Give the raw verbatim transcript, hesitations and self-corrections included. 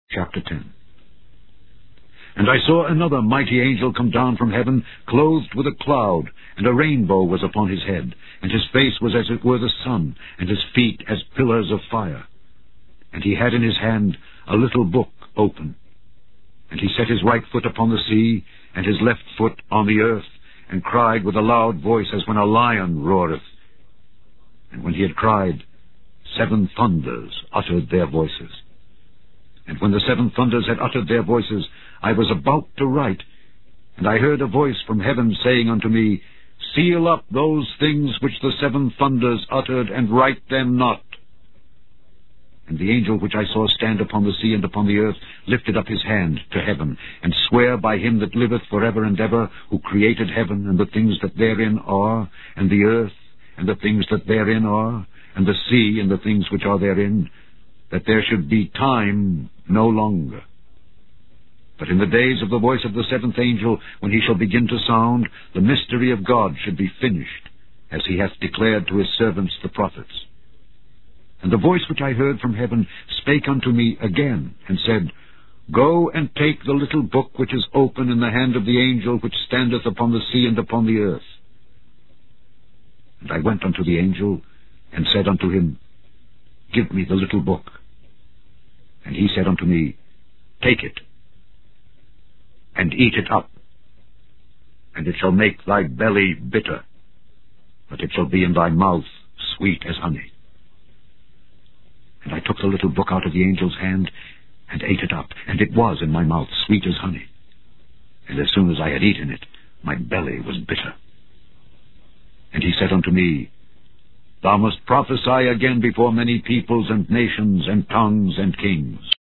Chapter ten. And I saw another mighty angel come down from heaven, clothed with a cloud, and a rainbow was upon his head, and his face was as it were the sun, and his feet as pillars of fire. And he had in his hand a little book open. And he set his right foot upon the sea, and his left foot on the earth, and cried with a loud voice as when a lion roareth. And when he had cried, seven thunders uttered their voices. And when the seven thunders had uttered their voices, I was about to write, and I heard a voice from heaven saying unto me, Seal up those things which the seven thunders uttered, and write them not. And the angel which I saw stand upon the sea and upon the earth lifted up his hand to heaven, and sware by him that liveth for ever and ever, who created heaven and the things that therein are, and the earth and the things that therein are, and the sea and the things which are therein, that there should be time no longer. But in the days of the voice of the seventh angel, when he shall begin to sound, the mystery of God should be finished, as he hath declared to his servants the prophets. And the voice which I heard from heaven spake unto me again, and said, Go and take the little book which is open in the hand of the angel which standeth upon the sea and upon the earth. And I went unto the angel, and said unto him, Give me the little book. And he said unto me, Take it, and eat it up, and it shall make thy belly bitter, but it shall be in thy mouth sweet as honey. And I took the little book out of the angel's hand, and ate it up, and it was in my mouth sweet as honey. And as soon as I had eaten it, my belly was bitter. And he said unto me, Thou must prophesy again before many peoples and nations and tongues and kings.